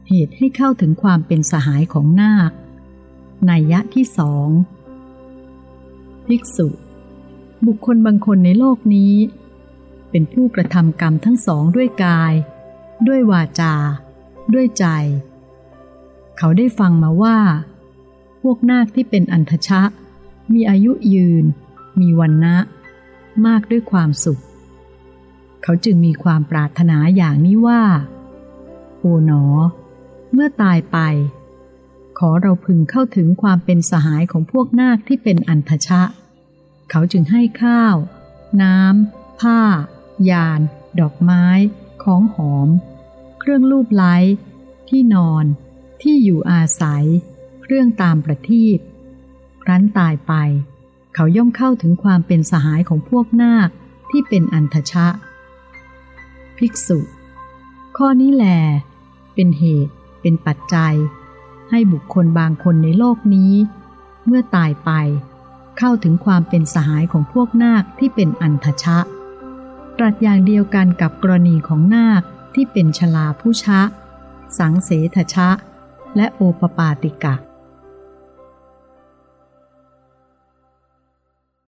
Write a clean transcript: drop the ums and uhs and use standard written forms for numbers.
เหตุให้เข้าถึงความเป็นสหายของนาคนัยยะที่สองภิกษุบุคคลบางคนในโลกนี้เป็นผู้กระทำกรรมทั้งสองด้วยกายด้วยวาจาด้วยใจเขาได้ฟังมาว่าพวกนาคที่เป็นอันทชะมีอายุยืนมีวรรณะมากด้วยความสุขเขาจึงมีความปรารถนาอย่างนี้ว่าโอ๋หนอเมื่อตายไปขอเราพึงเข้าถึงความเป็นสหายของพวกนาคที่เป็นอันทชะเขาจึงให้ข้าวน้ำผ้ายานดอกไม้ของหอมเครื่องลูบไล้ที่นอนที่อยู่อาศัยเครื่องตามประทีปครั้นตายไปเขาย่อมเข้าถึงความเป็นสหายของพวกนาคที่เป็นอันทชะภิกษุข้อนี้แลเป็นเหตุเป็นปัจจัยให้บุคคลบางคนในโลกนี้เมื่อตายไปเข้าถึงความเป็นสหายของพวกนาคที่เป็นอันทชะตรัสอย่างเดียวกันกับกรณีของนาคที่เป็นชลาผู้ชะสังเสทชะและโอปปาติกะ